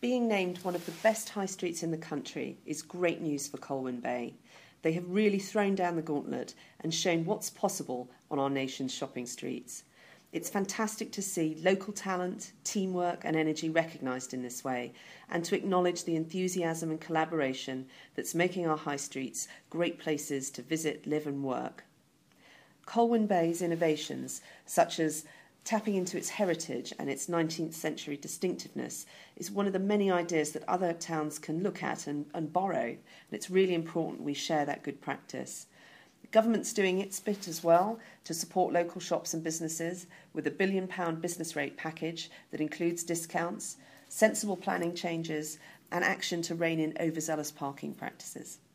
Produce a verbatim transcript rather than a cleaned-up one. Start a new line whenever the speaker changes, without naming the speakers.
Being named one of the best high streets in the country is great news for Colwyn Bay. They have really thrown down the gauntlet and shown what's possible on our nation's shopping streets. It's fantastic to see local talent, teamwork and energy recognised in this way, and to acknowledge the enthusiasm and collaboration that's making our high streets great places to visit, live and work. Colwyn Bay's innovations, such as tapping into its heritage and its nineteenth century distinctiveness, is one of the many ideas that other towns can look at and, and borrow, and it's really important we share that good practice. The government's doing its bit as well to support local shops and businesses with a billion pound business rate package that includes discounts, sensible planning changes and action to rein in overzealous parking practices.